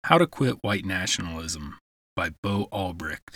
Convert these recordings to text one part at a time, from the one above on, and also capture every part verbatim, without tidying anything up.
How to Quit White Nationalism by Bo Albrecht.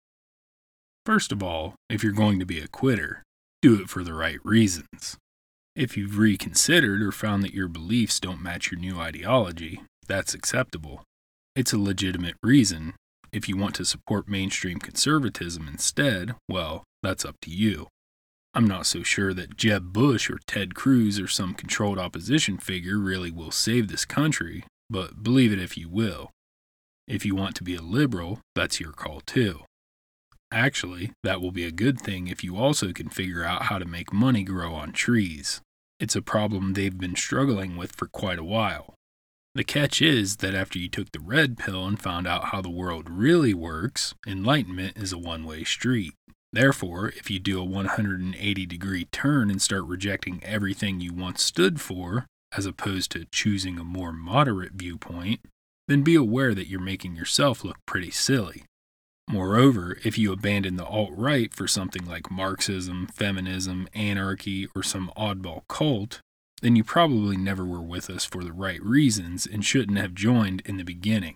First of all, if you're going to be a quitter, do it for the right reasons. If you've reconsidered or found that your beliefs don't match your new ideology, that's acceptable. It's a legitimate reason. If you want to support mainstream conservatism instead, well, that's up to you. I'm not so sure that Jeb Bush or Ted Cruz or some controlled opposition figure really will save this country, but believe it if you will. If you want to be a liberal, that's your call too. Actually, that will be a good thing if you also can figure out how to make money grow on trees. It's a problem they've been struggling with for quite a while. The catch is that after you took the red pill and found out how the world really works, enlightenment is a one-way street. Therefore, if you do a one hundred eighty degree turn and start rejecting everything you once stood for, as opposed to choosing a more moderate viewpoint, then be aware that you're making yourself look pretty silly. Moreover, if you abandon the alt-right for something like Marxism, feminism, anarchy, or some oddball cult, then you probably never were with us for the right reasons and shouldn't have joined in the beginning.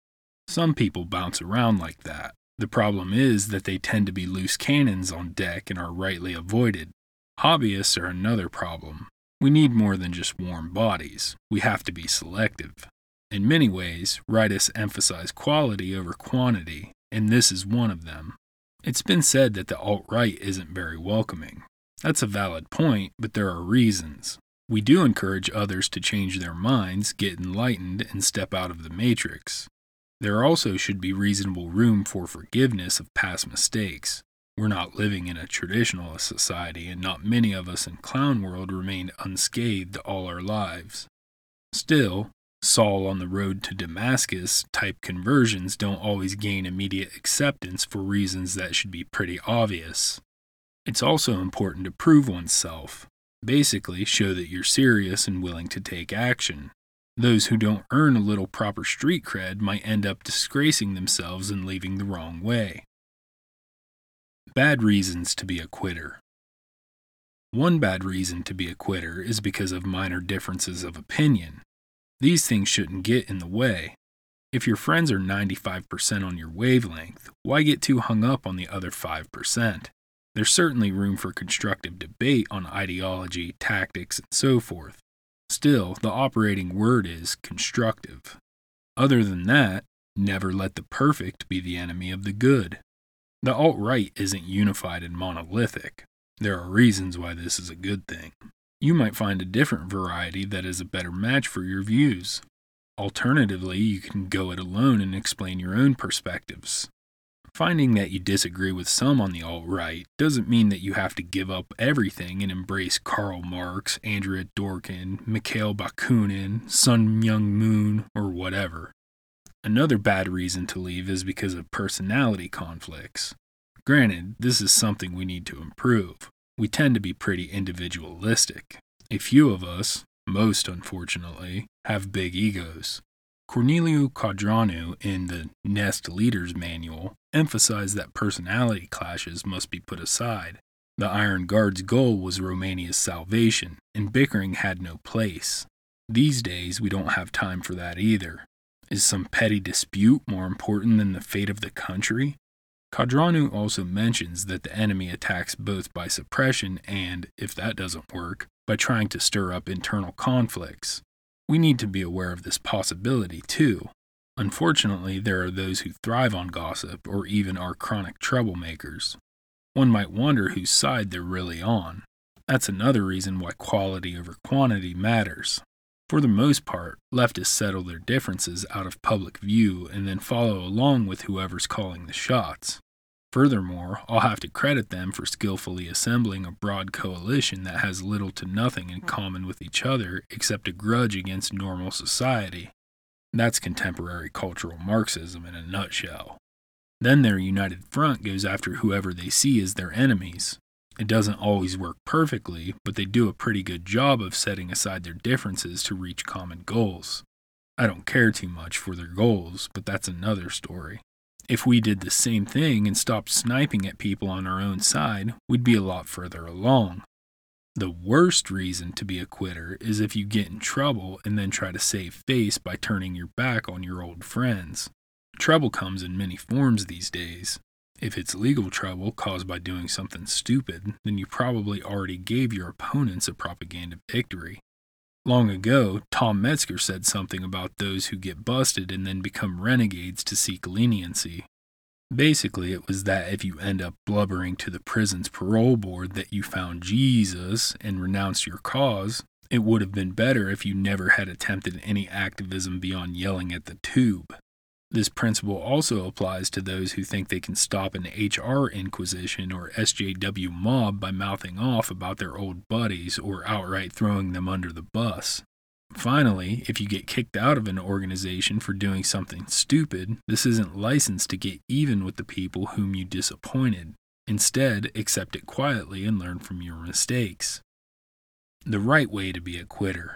Some people bounce around like that. The problem is that they tend to be loose cannons on deck and are rightly avoided. Hobbyists are another problem. We need more than just warm bodies. We have to be selective. In many ways, rightists emphasize quality over quantity, and this is one of them. It's been said that the alt-right isn't very welcoming. That's a valid point, but there are reasons. We do encourage others to change their minds, get enlightened, and step out of the matrix. There also should be reasonable room for forgiveness of past mistakes. We're not living in a traditionalist society, and not many of us in clown world remained unscathed all our lives. Still, Saul on the road to Damascus type conversions don't always gain immediate acceptance for reasons that should be pretty obvious. It's also important to prove oneself. Basically, show that you're serious and willing to take action. Those who don't earn a little proper street cred might end up disgracing themselves and leaving the wrong way. Bad reasons to be a quitter. One bad reason to be a quitter is because of minor differences of opinion. These things shouldn't get in the way. If your friends are ninety-five percent on your wavelength, why get too hung up on the other five percent? There's certainly room for constructive debate on ideology, tactics, and so forth. Still, the operating word is constructive. Other than that, never let the perfect be the enemy of the good. The alt-right isn't unified and monolithic. There are reasons why this is a good thing. You might find a different variety that is a better match for your views. Alternatively, you can go it alone and explain your own perspectives. Finding that you disagree with some on the alt-right doesn't mean that you have to give up everything and embrace Karl Marx, Andrea Dworkin, Mikhail Bakunin, Sun Myung Moon, or whatever. Another bad reason to leave is because of personality conflicts. Granted, this is something we need to improve. We tend to be pretty individualistic. A few of us, most unfortunately, have big egos. Corneliu Quadranu, in the Nest Leaders Manual, emphasized that personality clashes must be put aside. The Iron Guard's goal was Romania's salvation, and bickering had no place. These days, we don't have time for that either. Is some petty dispute more important than the fate of the country? Quadranu also mentions that the enemy attacks both by suppression and, if that doesn't work, by trying to stir up internal conflicts. We need to be aware of this possibility, too. Unfortunately, there are those who thrive on gossip or even are chronic troublemakers. One might wonder whose side they're really on. That's another reason why quality over quantity matters. For the most part, leftists settle their differences out of public view and then follow along with whoever's calling the shots. Furthermore, I'll have to credit them for skillfully assembling a broad coalition that has little to nothing in common with each other except a grudge against normal society. That's contemporary cultural Marxism in a nutshell. Then their united front goes after whoever they see as their enemies. It doesn't always work perfectly, but they do a pretty good job of setting aside their differences to reach common goals. I don't care too much for their goals, but that's another story. If we did the same thing and stopped sniping at people on our own side, we'd be a lot further along. The worst reason to be a quitter is if you get in trouble and then try to save face by turning your back on your old friends. Trouble comes in many forms these days. If it's legal trouble caused by doing something stupid, then you probably already gave your opponents a propaganda victory. Long ago, Tom Metzger said something about those who get busted and then become renegades to seek leniency. Basically, it was that if you end up blubbering to the prison's parole board that you found Jesus and renounced your cause, it would have been better if you never had attempted any activism beyond yelling at the tube. This principle also applies to those who think they can stop an H R Inquisition or S J W mob by mouthing off about their old buddies or outright throwing them under the bus. Finally, if you get kicked out of an organization for doing something stupid, this isn't licensed to get even with the people whom you disappointed. Instead, accept it quietly and learn from your mistakes. The right way to be a quitter.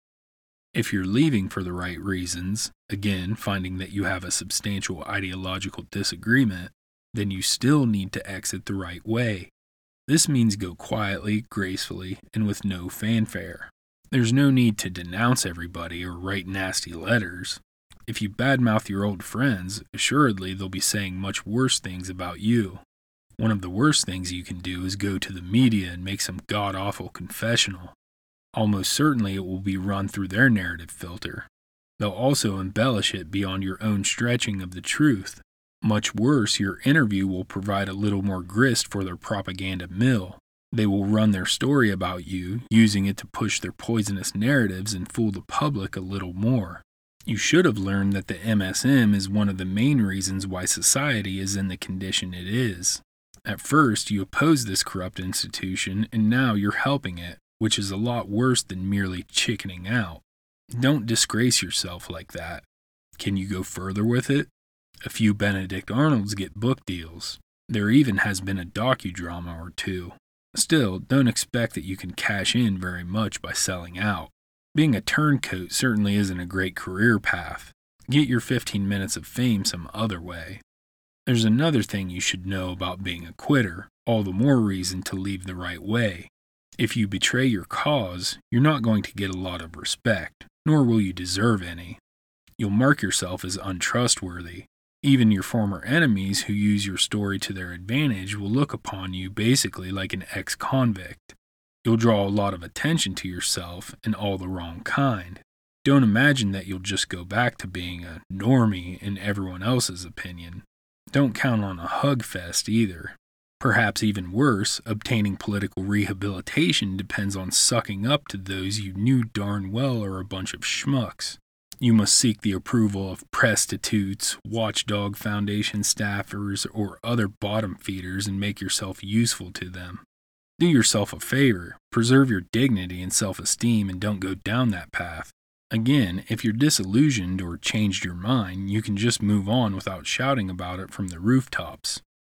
If you're leaving for the right reasons, again, finding that you have a substantial ideological disagreement, then you still need to exit the right way. This means go quietly, gracefully, and with no fanfare. There's no need to denounce everybody or write nasty letters. If you badmouth your old friends, assuredly they'll be saying much worse things about you. One of the worst things you can do is go to the media and make some god-awful confessional. Almost certainly it will be run through their narrative filter. They'll also embellish it beyond your own stretching of the truth. Much worse, your interview will provide a little more grist for their propaganda mill. They will run their story about you, using it to push their poisonous narratives and fool the public a little more. You should have learned that the M S M is one of the main reasons why society is in the condition it is. At first, you opposed this corrupt institution, and now you're helping it, which is a lot worse than merely chickening out. Don't disgrace yourself like that. Can you go further with it? A few Benedict Arnolds get book deals. There even has been a docudrama or two. Still, don't expect that you can cash in very much by selling out. Being a turncoat certainly isn't a great career path. Get your fifteen minutes of fame some other way. There's another thing you should know about being a quitter, all the more reason to leave the right way. If you betray your cause, you're not going to get a lot of respect, nor will you deserve any. You'll mark yourself as untrustworthy. Even your former enemies who use your story to their advantage will look upon you basically like an ex-convict. You'll draw a lot of attention to yourself and all the wrong kind. Don't imagine that you'll just go back to being a normie in everyone else's opinion. Don't count on a hug fest either. Perhaps even worse, obtaining political rehabilitation depends on sucking up to those you knew darn well are a bunch of schmucks. You must seek the approval of prostitutes, Watchdog Foundation staffers, or other bottom feeders and make yourself useful to them. Do yourself a favor, preserve your dignity and self-esteem, and don't go down that path. Again, if you're disillusioned or changed your mind, you can just move on without shouting about it from the rooftops.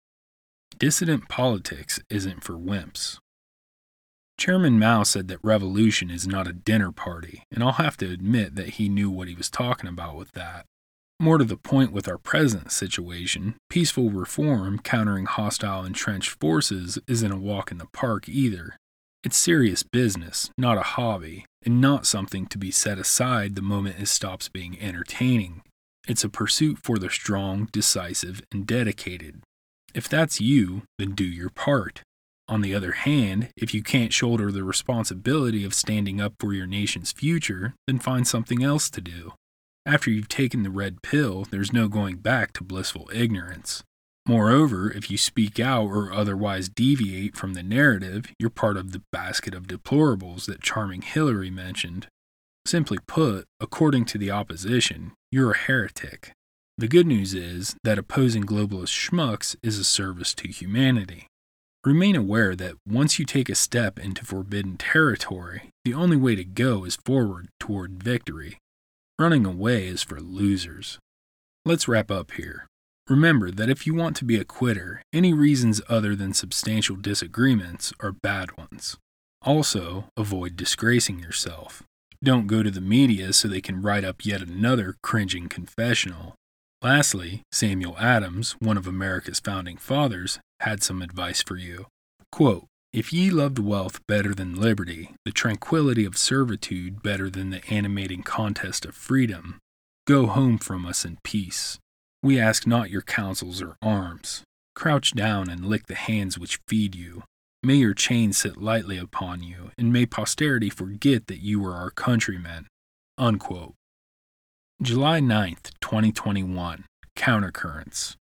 Dissident politics isn't for wimps. Chairman Mao said that revolution is not a dinner party, and I'll have to admit that he knew what he was talking about with that. More to the point with our present situation, peaceful reform countering hostile entrenched forces isn't a walk in the park either. It's serious business, not a hobby, and not something to be set aside the moment it stops being entertaining. It's a pursuit for the strong, decisive, and dedicated. If that's you, then do your part. On the other hand, if you can't shoulder the responsibility of standing up for your nation's future, then find something else to do. After you've taken the red pill, there's no going back to blissful ignorance. Moreover, if you speak out or otherwise deviate from the narrative, you're part of the basket of deplorables that charming Hillary mentioned. Simply put, according to the opposition, you're a heretic. The good news is that opposing globalist schmucks is a service to humanity. Remain aware that once you take a step into forbidden territory, the only way to go is forward toward victory. Running away is for losers. Let's wrap up here. Remember that if you want to be a quitter, any reasons other than substantial disagreements are bad ones. Also, avoid disgracing yourself. Don't go to the media so they can write up yet another cringing confessional. Lastly, Samuel Adams, one of America's founding fathers, had some advice for you. Quote, If ye loved wealth better than liberty, the tranquility of servitude better than the animating contest of freedom, go home from us in peace. We ask not your counsels or arms. Crouch down and lick the hands which feed you. May your chains sit lightly upon you, and may posterity forget that you were our countrymen." Unquote. July ninth, twenty twenty-one. Countercurrents.